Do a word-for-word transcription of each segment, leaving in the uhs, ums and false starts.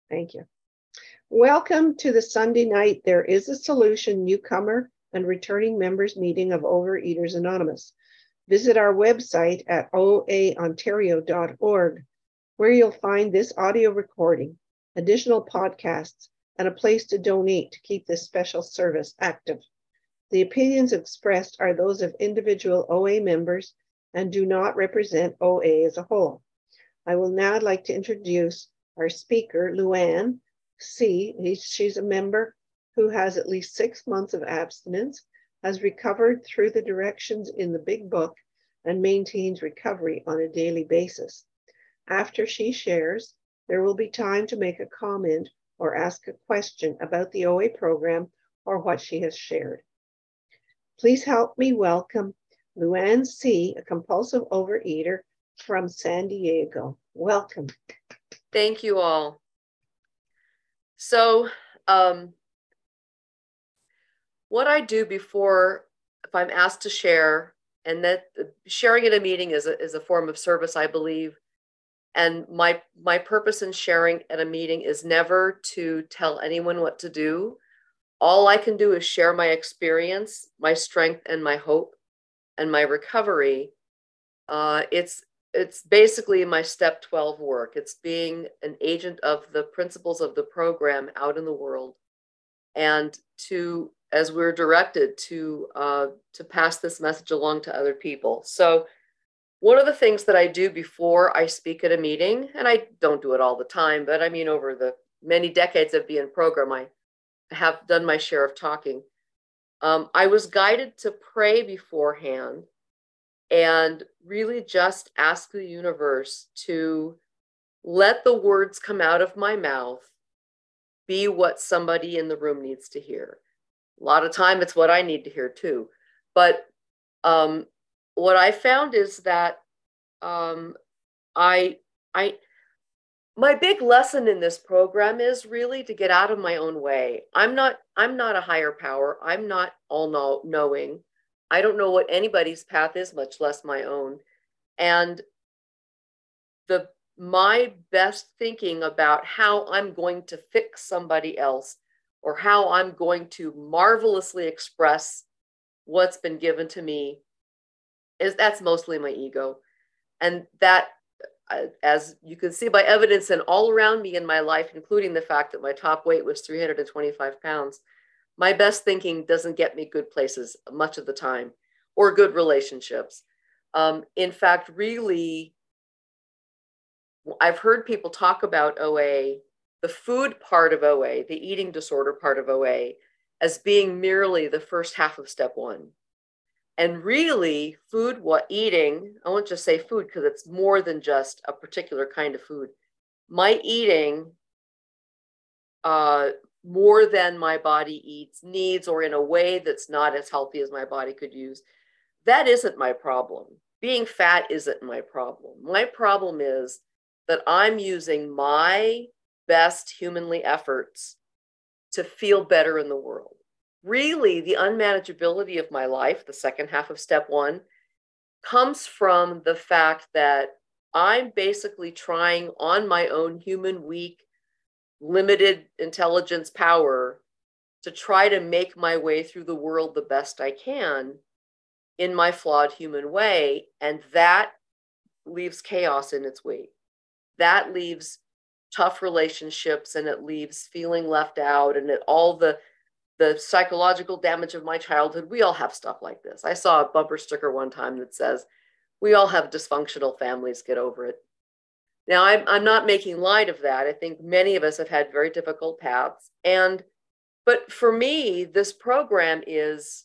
Thank you. Welcome to the Sunday night There Is a Solution newcomer and returning members meeting of Overeaters Anonymous. Visit our website at o a ontario dot org, where you'll find this audio recording, additional podcasts, and a place to donate to keep this special service active. The opinions expressed are those of individual O A members and do not represent O A as a whole. I will now like to introduce our speaker, Luann C. She's a member who has at least six months of abstinence, has recovered through the directions in the Big Book, and maintains recovery on a daily basis. After she shares, there will be time to make a comment or ask a question about the O A program or what she has shared. Please help me welcome Luann C., a compulsive overeater from San Diego. Welcome. Thank you all. So um, what I do before, if I'm asked to share, and that sharing at a meeting is a, is a form of service, I believe. And my, my purpose in sharing at a meeting is never to tell anyone what to do. All I can do is share my experience, my strength, and my hope, and my recovery. Uh, it's it's basically my step twelve work. It's being an agent of the principles of the program out in the world, and to, as we're directed, to uh, to pass this message along to other people. So one of the things that I do before I speak at a meeting, and I don't do it all the time, but I mean, over the many decades of being in program, I have done my share of talking. Um, I was guided to pray beforehand and really just ask the universe to let the words come out of my mouth be what somebody in the room needs to hear. A lot of time it's what I need to hear too. But um, what I found is that um, I, I, my big lesson in this program is really to get out of my own way. I'm not, I'm not a higher power. I'm not all know, knowing. I don't know what anybody's path is, much less my own. And the my best thinking about how I'm going to fix somebody else or how I'm going to marvelously express what's been given to me is that's mostly my ego. And that, as you can see by evidence and all around me in my life, including the fact that my top weight was three hundred twenty-five pounds, my best thinking doesn't get me good places much of the time or good relationships. Um, in fact, really, I've heard people talk about O A, the food part of O A, the eating disorder part of O A, as being merely the first half of step one. And really, food, what eating, I won't just say food because it's more than just a particular kind of food. My eating, uh, more than my body eats, needs, or in a way that's not as healthy as my body could use, that isn't my problem. Being fat isn't my problem. My problem is that I'm using my best humanly efforts to feel better in the world. Really, the unmanageability of my life, the second half of step one, comes from the fact that I'm basically trying on my own human, weak, limited intelligence power to try to make my way through the world the best I can in my flawed human way. And that leaves chaos in its wake. That leaves tough relationships, and it leaves feeling left out, and it, all the the psychological damage of my childhood. We all have stuff like this. I saw a bumper sticker one time that says, we all have dysfunctional families, get over it. Now, I'm, I'm not making light of that. I think many of us have had very difficult paths. And, but for me, this program is,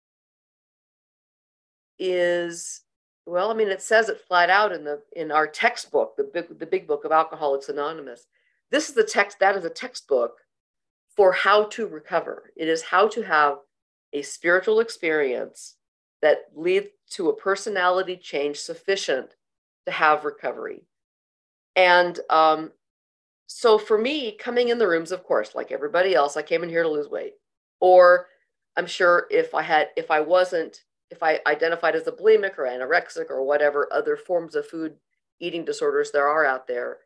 is, well, I mean, it says it flat out in the, in our textbook, the big, the big book of Alcoholics Anonymous. This is the text, that is a textbook for how to recover. It is how to have a spiritual experience that leads to a personality change sufficient to have recovery. And um, so for me, coming in the rooms, of course, like everybody else, I came in here to lose weight. Or I'm sure if I had, if I wasn't, if I identified as a bulimic or anorexic or whatever other forms of food eating disorders there are out there,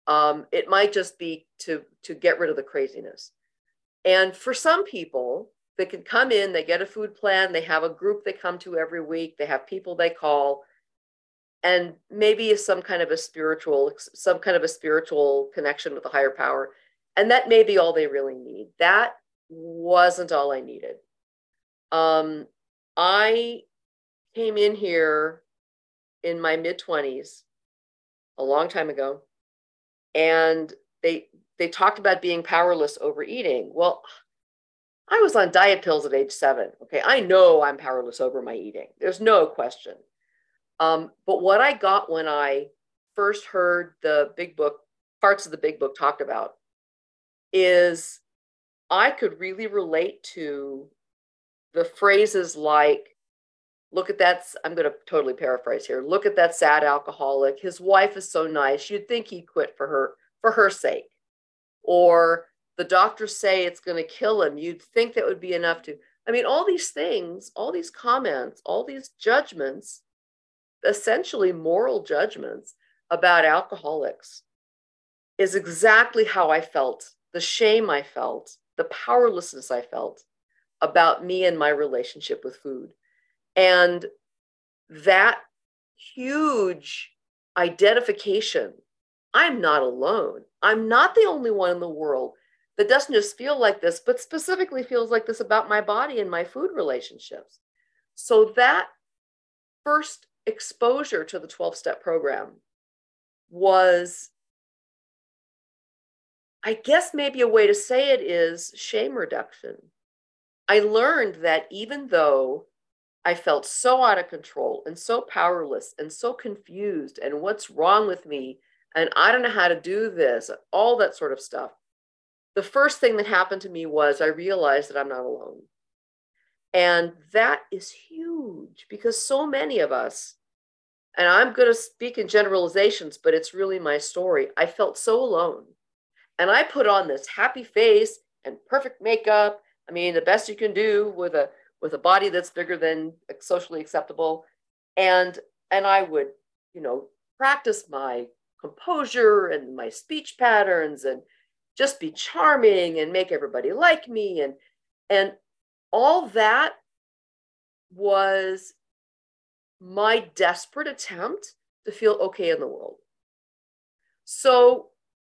Um, it might just be to, to get rid of the craziness. And for some people, they can come in, they get a food plan, they have a group they come to every week, they have people they call, and maybe some kind of a spiritual, some kind of a spiritual connection with a higher power. And that may be all they really need. That wasn't all I needed. Um, I came in here in my mid twenties, a long time ago, and they they talked about being powerless over eating. Well, I was on diet pills at age seven. Okay, I know I'm powerless over my eating. There's no question. Um, but what I got when I first heard the big book, parts of the big book talked about, is I could really relate to the phrases like, look at that, I'm going to totally paraphrase here. Look at that sad alcoholic. His wife is so nice. You'd think he'd quit for her, for her sake. Or the doctors say it's going to kill him. You'd think that would be enough to, I mean, all these things, all these comments, all these judgments, essentially moral judgments about alcoholics, is exactly how I felt, the shame I felt, the powerlessness I felt about me and my relationship with food. And that huge identification, I'm not alone. I'm not the only one in the world that doesn't just feel like this, but specifically feels like this about my body and my food relationships. So that first exposure to the twelve-step program was, I guess maybe a way to say it is shame reduction. I learned that even though I felt so out of control and so powerless and so confused, and what's wrong with me, and I don't know how to do this, all that sort of stuff, the first thing that happened to me was I realized that I'm not alone. And that is huge, because so many of us, and I'm going to speak in generalizations, but it's really my story. I felt so alone. And I put on this happy face and perfect makeup. I mean, the best you can do with a with a body that's bigger than socially acceptable. And, and I would, you know, practice my composure and my speech patterns and just be charming and make everybody like me. And, and all that was my desperate attempt to feel okay in the world. So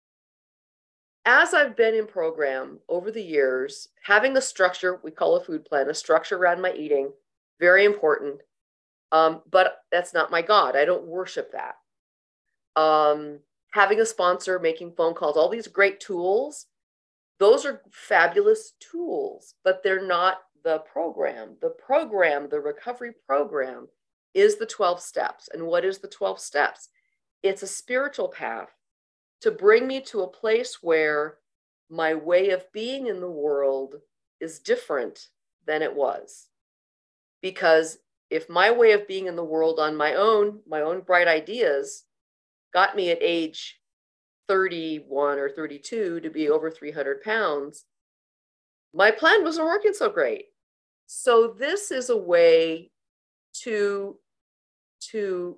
as I've been in program over the years, having a structure, we call a food plan, a structure around my eating, very important. Um, but that's not my God. I don't worship that. Um, having a sponsor, making phone calls, all these great tools, those are fabulous tools, but they're not the program. The program, the recovery program, is the twelve steps. And what is the twelve steps? It's a spiritual path to bring me to a place where my way of being in the world is different than it was. Because if my way of being in the world on my own, my own bright ideas, got me at age thirty-one or thirty-two to be over three hundred pounds, my plan wasn't working so great. So this is a way to, to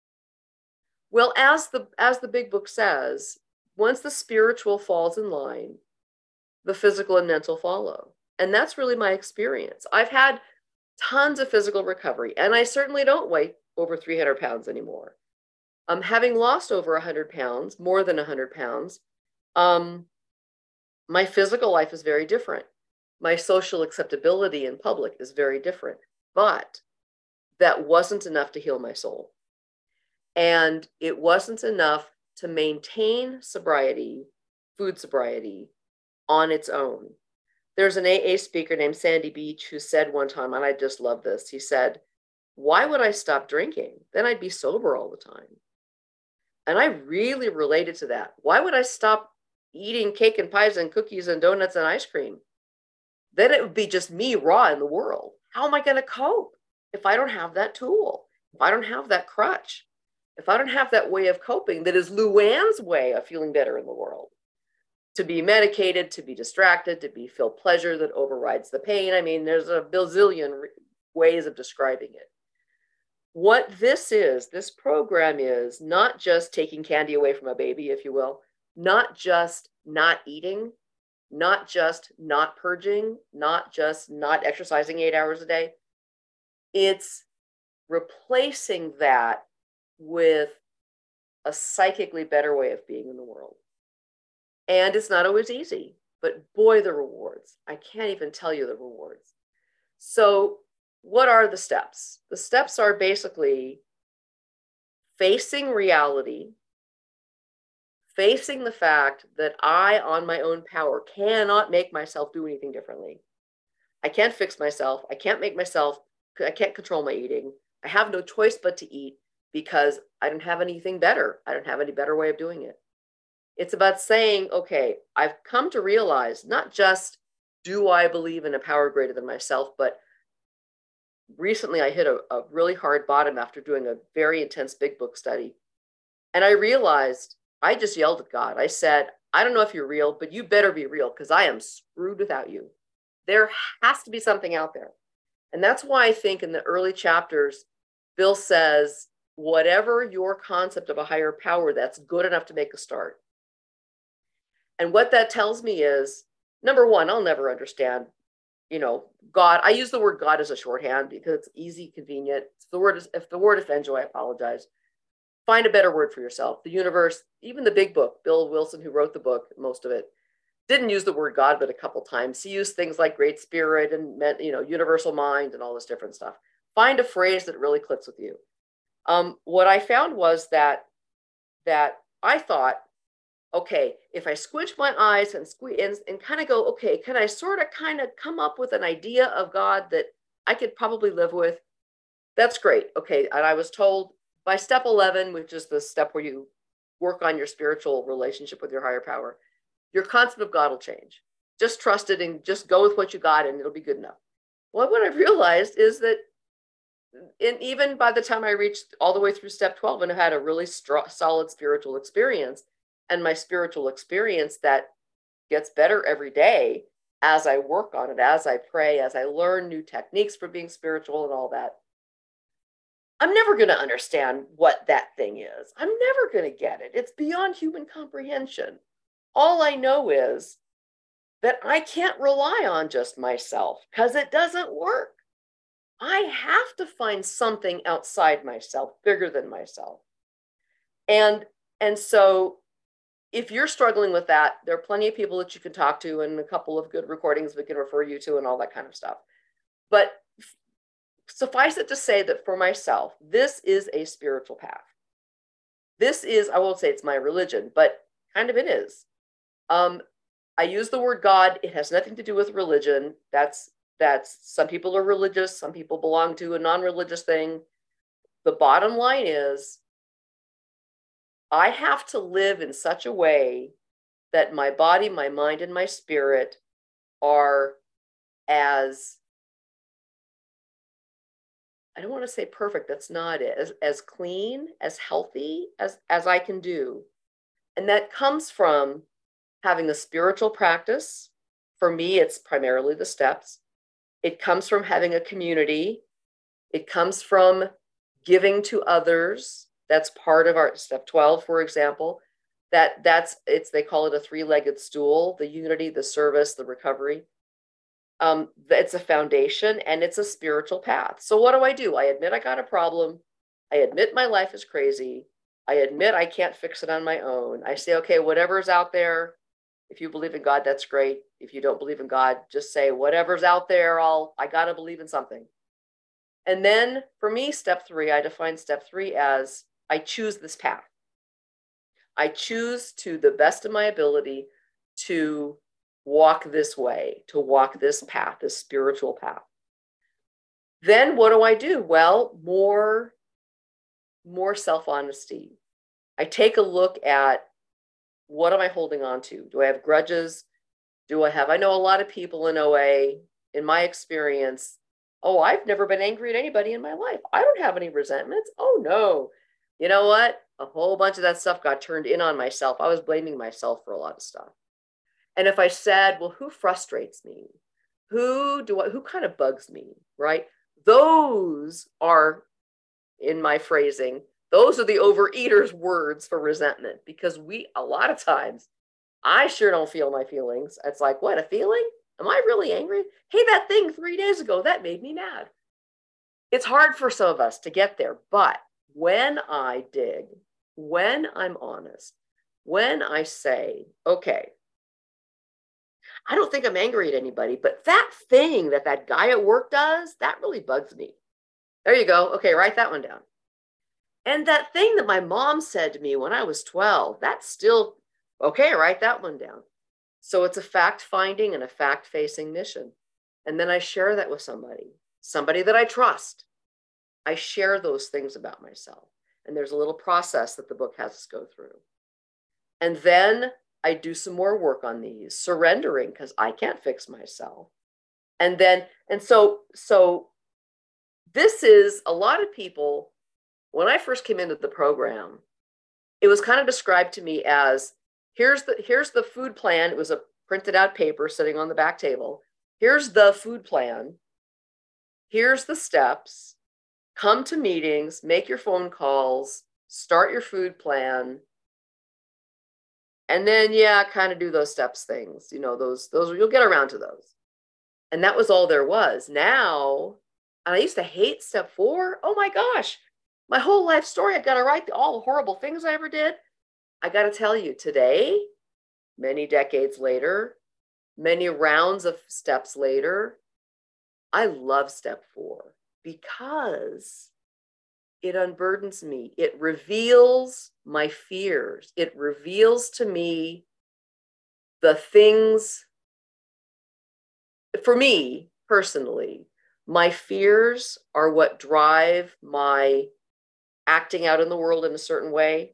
Well, as the as the big book says, once the spiritual falls in line, the physical and mental follow. And that's really my experience. I've had tons of physical recovery, and I certainly don't weigh over three hundred pounds anymore. Um, having lost over one hundred pounds, more than one hundred pounds, um, my physical life is very different. My social acceptability in public is very different. But that wasn't enough to heal my soul. And it wasn't enough to maintain sobriety, food sobriety, on its own. There's an A A speaker named Sandy Beach who said one time, and I just love this, he said, why would I stop drinking? Then I'd be sober all the time. And I really related to that. Why would I stop eating cake and pies and cookies and donuts and ice cream? Then it would be just me raw in the world. How am I going to cope if I don't have that tool? If I don't have that crutch? If I don't have that way of coping that is Luann's way of feeling better in the world, to be medicated, to be distracted, to be feel pleasure that overrides the pain. I mean, there's a bazillion ways of describing it. What this is, this program is not just taking candy away from a baby, if you will, not just not eating, not just not purging, not just not exercising eight hours a day. It's replacing that with a psychically better way of being in the world. And it's not always easy, but boy, the rewards. I can't even tell you the rewards. So what are the steps? The steps are basically facing reality, facing the fact that I, on my own power, cannot make myself do anything differently. I can't fix myself. I can't make myself, I can't control my eating. I have no choice but to eat because I don't have anything better. I don't have any better way of doing it. It's about saying, okay, I've come to realize not just do I believe in a power greater than myself, but recently I hit a, a really hard bottom after doing a very intense big book study. And I realized I just yelled at God. I said, I don't know if you're real, but you better be real because I am screwed without you. There has to be something out there. And that's why I think in the early chapters, Bill says, whatever your concept of a higher power, that's good enough to make a start. And what that tells me is, number one, I'll never understand, you know, God. I use the word God as a shorthand because it's easy, convenient. If the word is, if the word offends you, I apologize. Find a better word for yourself. The universe, even the big book, Bill Wilson, who wrote the book, most of it, didn't use the word God, but a couple times. He used things like great spirit and, you know, universal mind and all this different stuff. Find a phrase that really clicks with you. Um, what I found was that, that I thought, okay, if I squinch my eyes and squeeze and, and kind of go, okay, can I sort of kind of come up with an idea of God that I could probably live with? That's great. Okay. And I was told by step eleven, which is the step where you work on your spiritual relationship with your higher power, your concept of God will change. Just trust it and just go with what you got and it'll be good enough. Well, what I've realized is that and even by the time I reached all the way through step twelve and I had a really strong, solid spiritual experience, and my spiritual experience that gets better every day as I work on it, as I pray, as I learn new techniques for being spiritual and all that, I'm never going to understand what that thing is. I'm never going to get it. It's beyond human comprehension. All I know is that I can't rely on just myself because it doesn't work. I have to find something outside myself, bigger than myself. And, and so if you're struggling with that, there are plenty of people that you can talk to and a couple of good recordings we can refer you to and all that kind of stuff. But suffice it to say that for myself, this is a spiritual path. This is, I won't say it's my religion, but kind of it is. Um, I use the word God. It has nothing to do with religion. That's, that's, some people are religious. Some people belong to a non-religious thing. The bottom line is, I have to live in such a way that my body, my mind, and my spirit are as, I don't want to say perfect, that's not it, as, as clean, as healthy as, as I can do. And that comes from having a spiritual practice. For me, it's primarily the steps. It comes from having a community. It comes from giving to others. That's part of our step twelve, for example. That that's it's they call it a three-legged stool: the unity, the service, the recovery. Um, it's a foundation and it's a spiritual path. So what do I do? I admit I got a problem. I admit my life is crazy. I admit I can't fix it on my own. I say, okay, whatever's out there. If you believe in God, that's great. If you don't believe in God, just say whatever's out there. I'll I gotta believe in something. And then for me, step three, I define step three as I choose this path. I choose to the best of my ability to walk this way, to walk this path, this spiritual path. Then what do I do? Well, more, more self-honesty. I take a look at what am I holding on to? Do I have grudges? Do I have, I know a lot of people in O A, in my experience, oh, I've never been angry at anybody in my life. I don't have any resentments. Oh no. You know what? A whole bunch of that stuff got turned in on myself. I was blaming myself for a lot of stuff. And if I said, well, who frustrates me? Who do I, who kind of bugs me, right? Those are, in my phrasing, Those are the overeaters' words for resentment, because we, a lot of times, I sure don't feel my feelings. It's like, what, a feeling? Am I really angry? Hey, that thing three days ago, that made me mad. It's hard for some of us to get there, but when I dig, when I'm honest, when I say, okay, I don't think I'm angry at anybody, but that thing that that guy at work does, that really bugs me. There you go. Okay, write that one down. And that thing that my mom said to me when I was twelve, that's still, okay, write that one down. So it's a fact-finding and a fact-facing mission. And then I share that with somebody, somebody that I trust. I share those things about myself. And there's a little process that the book has us go through. And then I do some more work on these, surrendering, because I can't fix myself. And then, and so, so this is a lot of people, when I first came into the program, it was kind of described to me as, here's the, here's the food plan. It was a printed out paper sitting on the back table. Here's the food plan. Here's the steps. Come to meetings, make your phone calls, start your food plan. And then, yeah, kind of do those steps things, you know, those, those, you'll get around to those. And that was all there was. Now, and I used to hate step four. Oh my gosh, my whole life story. I've got to write all the horrible things I ever did. I got to tell you, today, many decades later, many rounds of steps later, I love step four because it unburdens me. It reveals my fears. It reveals to me the things, for me personally, my fears are what drive my acting out in the world in a certain way.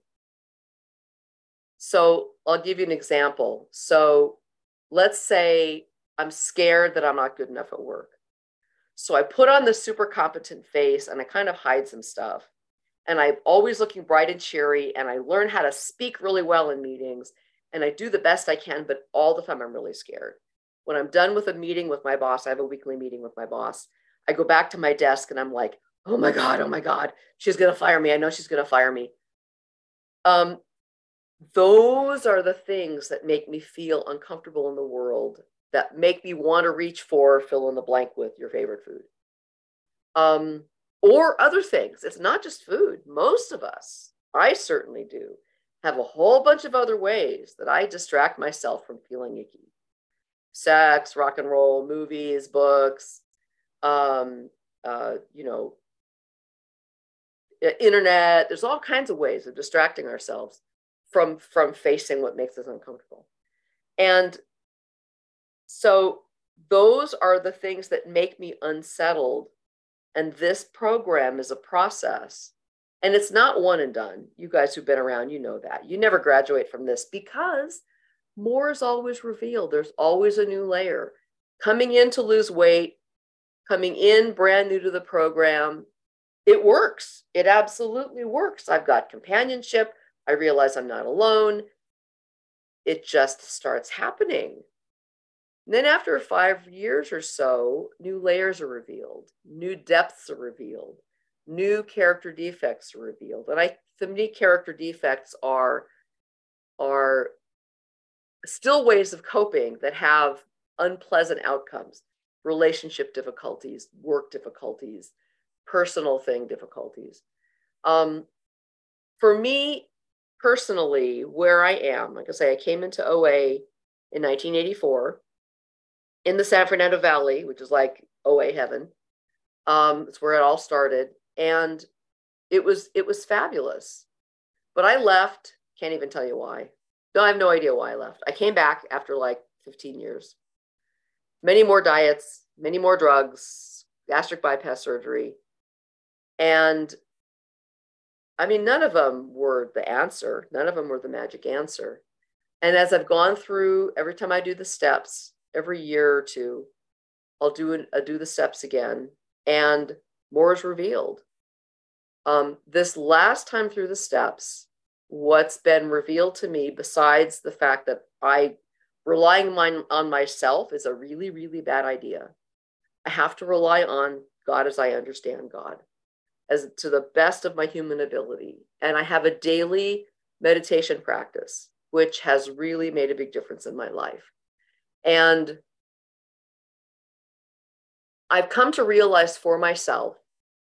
So I'll give you an example. So let's say I'm scared that I'm not good enough at work. So I put on the super competent face and I kind of hide some stuff. And I'm always looking bright and cheery, and I learn how to speak really well in meetings, and I do the best I can, but all the time I'm really scared. When I'm done with a meeting with my boss, I have a weekly meeting with my boss, I go back to my desk and I'm like, oh my God, oh my God, she's gonna fire me. I know she's gonna fire me. Um, those are the things that make me feel uncomfortable in the world, that make me want to reach for fill in the blank with your favorite food. Um, or other things. It's not just food. Most of us, I certainly do, have a whole bunch of other ways that I distract myself from feeling icky. Sex, rock and roll, movies, books, um, uh, you know, internet. There's all kinds of ways of distracting ourselves from, from facing what makes us uncomfortable. And so those are the things that make me unsettled. And this program is a process. And it's not one and done. You guys who've been around, you know that. You never graduate from this, because more is always revealed. There's always a new layer. Coming in to lose weight, coming in brand new to the program, it works. It absolutely works. I've got companionship. I realize I'm not alone. It just starts happening. And then after five years or so, new layers are revealed, new depths are revealed, new character defects are revealed. And I, to me, character defects are, are still ways of coping that have unpleasant outcomes, relationship difficulties, work difficulties, personal thing difficulties. Um, for me personally, where I am, like I say, I came into O A in nineteen eighty-four. In the San Fernando Valley, which is like O A heaven. Um, it's where it all started. And it was, it was fabulous. But I left, can't even tell you why. No, I have no idea why I left. I came back after like fifteen years. Many more diets, many more drugs, gastric bypass surgery. And I mean, none of them were the answer. None of them were the magic answer. And as I've gone through, every time I do the steps, every year or two, I'll do an, I'll do the steps again, and more is revealed. Um, this last time through the steps, what's been revealed to me, besides the fact that I relying my, on myself is a really, really bad idea. I have to rely on God as I understand God. as to the best of my human ability. And I have a daily meditation practice, which has really made a big difference in my life. And I've come to realize for myself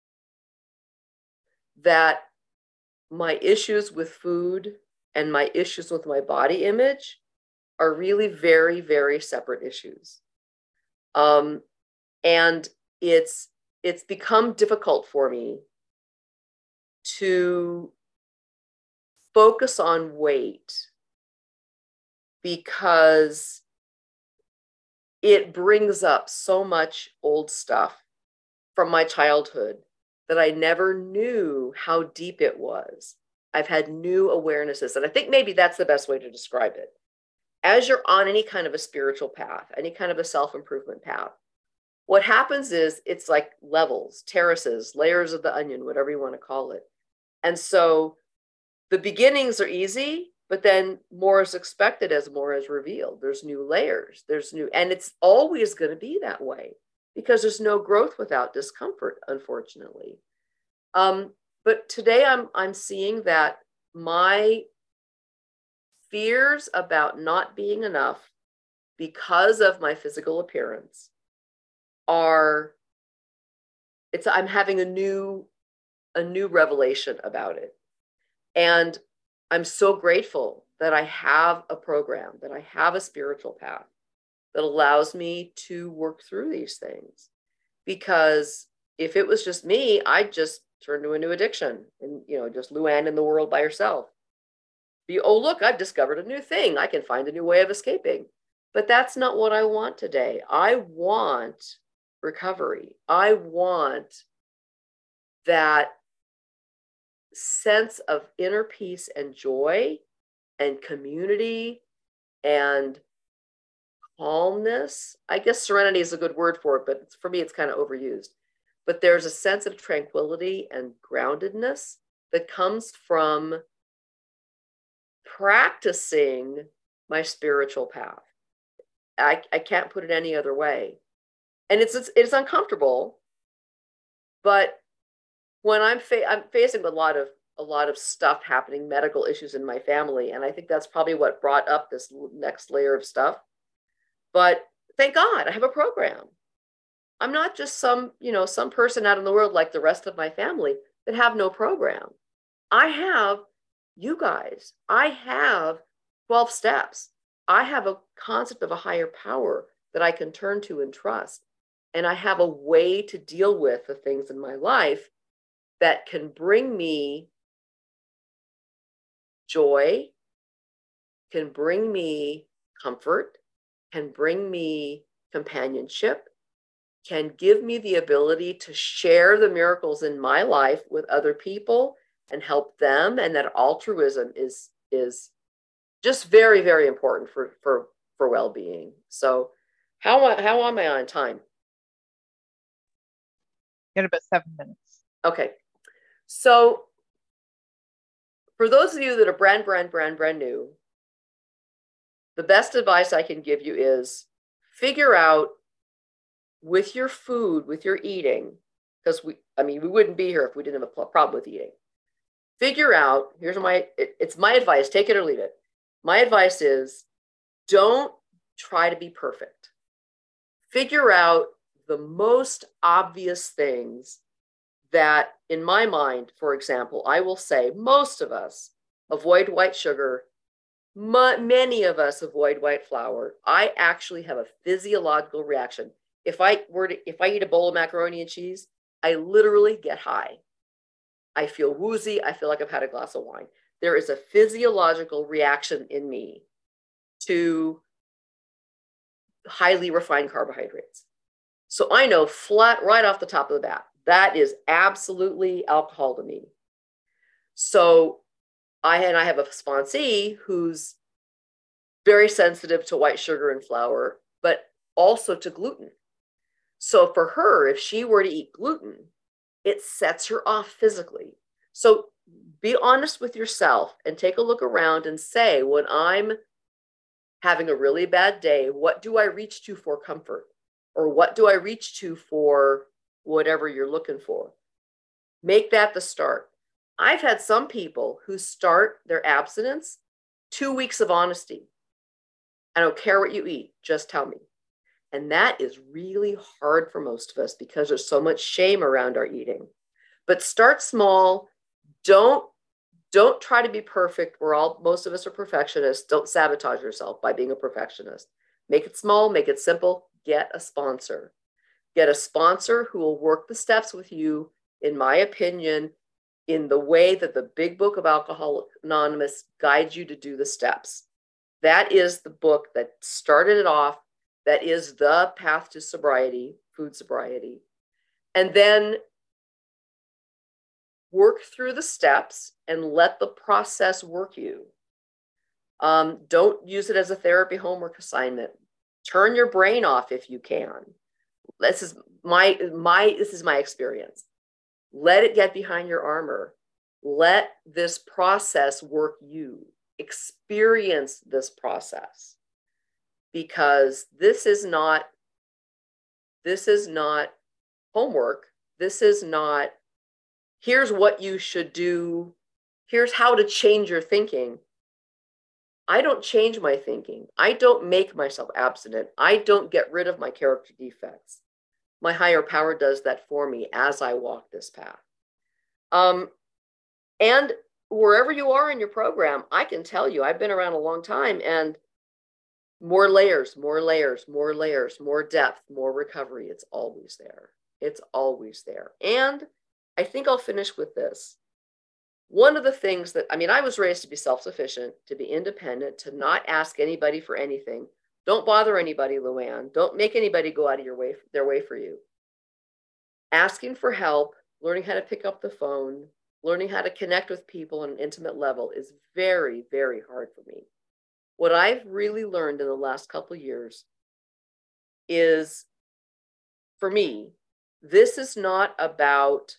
that my issues with food and my issues with my body image are really very, very separate issues. Um, and it's it's become difficult for me to focus on weight because it brings up so much old stuff from my childhood that I never knew how deep it was. I've had new awarenesses, and I think maybe that's the best way to describe it. As you're on any kind of a spiritual path, any kind of a self-improvement path, what happens is it's like levels, terraces, layers of the onion, whatever you want to call it. And so the beginnings are easy, but then more is expected as more is revealed. There's new layers, there's new, and it's always going to be that way because there's no growth without discomfort, unfortunately. Um, but today I'm I'm seeing that my fears about not being enough because of my physical appearance are, it's, I'm having a new, a new revelation about it. And I'm so grateful that I have a program, that I have a spiritual path that allows me to work through these things. Because if it was just me, I'd just turn to a new addiction and, you know, just Luann in the world by herself. Be, oh, look, I've discovered a new thing. I can find a new way of escaping. But that's not what I want today. I want recovery. I want that sense of inner peace and joy and community and calmness. I guess serenity is a good word for it, but for me, it's kind of overused. But there's a sense of tranquility and groundedness that comes from practicing my spiritual path. I, I can't put it any other way. And it's, it's, it's uncomfortable, but when I'm, fa- I'm facing a lot of a lot of stuff happening, medical issues in my family, and I think that's probably what brought up this next layer of stuff. But thank God I have a program. I'm not just some, you know, some person out in the world like the rest of my family that have no program. I have you guys. I have twelve steps. I have a concept of a higher power that I can turn to and trust. And I have a way to deal with the things in my life that can bring me joy, can bring me comfort, can bring me companionship, can give me the ability to share the miracles in my life with other people and help them. And that altruism is, is just very, very important for, for, for well-being. So how, how am I on time? Got about seven minutes. Okay. So for those of you that are brand, brand, brand, brand new, the best advice I can give you is figure out with your food, with your eating, because we, I mean, we wouldn't be here if we didn't have a problem with eating. Figure out, here's my, it, it's my advice, take it or leave it. My advice is don't try to be perfect. Figure out the most obvious things that, in my mind, for example, I will say most of us avoid white sugar. Many of us avoid white flour. I actually have a physiological reaction. If I were to, if I eat a bowl of macaroni and cheese, I literally get high. I feel woozy. I feel like I've had a glass of wine. There is a physiological reaction in me to highly refined carbohydrates. So I know flat right off the top of the bat, that is absolutely alcohol to me. So I, and I have a sponsee who's very sensitive to white sugar and flour, but also to gluten. So for her, if she were to eat gluten, it sets her off physically. So be honest with yourself and take a look around and say, when I'm having a really bad day, what do I reach to for comfort? Or what do I reach to for whatever you're looking for? Make that the start. I've had some people who start their abstinence two weeks of honesty. I don't care what you eat, just tell me. And that is really hard for most of us because there's so much shame around our eating. But start small. Don't, don't try to be perfect. We're all, most of us are perfectionists. Don't sabotage yourself by being a perfectionist. Make it small, make it simple. Get a sponsor. Get a sponsor who will work the steps with you, in my opinion, in the way that the Big Book of Alcoholics Anonymous guides you to do the steps. That is the book that started it off. That is the path to sobriety, food sobriety. And then work through the steps and let the process work you. Um, don't use it as a therapy homework assignment. Turn your brain off if you can. This is my, my, this is my experience. Let it get behind your armor. Let this process work you. Experience this process. Because this is not, this is not homework. This is not, here's what you should do. Here's how to change your thinking. I don't change my thinking. I don't make myself abstinent. I don't get rid of my character defects. My higher power does that for me as I walk this path. Um, and wherever you are in your program, I can tell you, I've been around a long time, and more layers, more layers, more layers, more depth, more recovery. It's always there. It's always there. And I think I'll finish with this. One of the things that, I mean, I was raised to be self-sufficient, to be independent, to not ask anybody for anything. Don't bother anybody, Luann. Don't make anybody go out of your way, their way for you. Asking for help, learning how to pick up the phone, learning how to connect with people on an intimate level is very, very hard for me. What I've really learned in the last couple of years is, for me, this is not about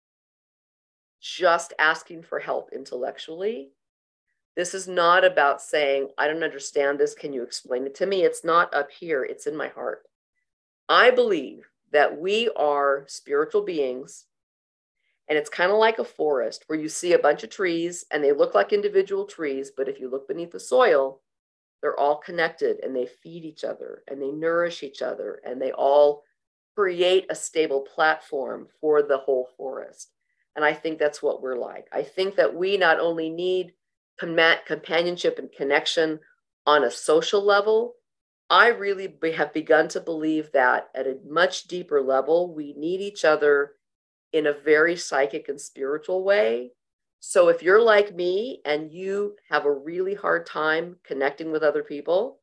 just asking for help intellectually. This is not about saying, I don't understand this. Can you explain it to me? It's not up here. It's in my heart. I believe that we are spiritual beings, and it's kind of like a forest where you see a bunch of trees and they look like individual trees, but if you look beneath the soil, they're all connected and they feed each other and they nourish each other and they all create a stable platform for the whole forest. And I think that's what we're like. I think that we not only need companionship and connection on a social level, I really have begun to believe that at a much deeper level, we need each other in a very psychic and spiritual way. So if you're like me and you have a really hard time connecting with other people,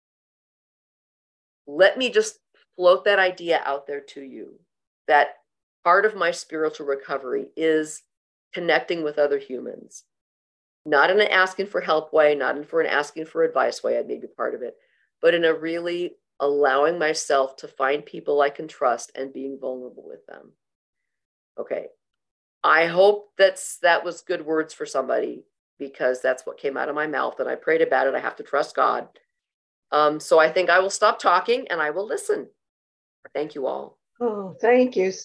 let me just float that idea out there to you, that part of my spiritual recovery is connecting with other humans. Not in an asking for help way, not in for an asking for advice way, I may be part of it, but in a really allowing myself to find people I can trust and being vulnerable with them. Okay. I hope that's, that was good words for somebody, because that's what came out of my mouth and I prayed about it. I have to trust God. Um, so I think I will stop talking and I will listen. Thank you all. Oh, thank you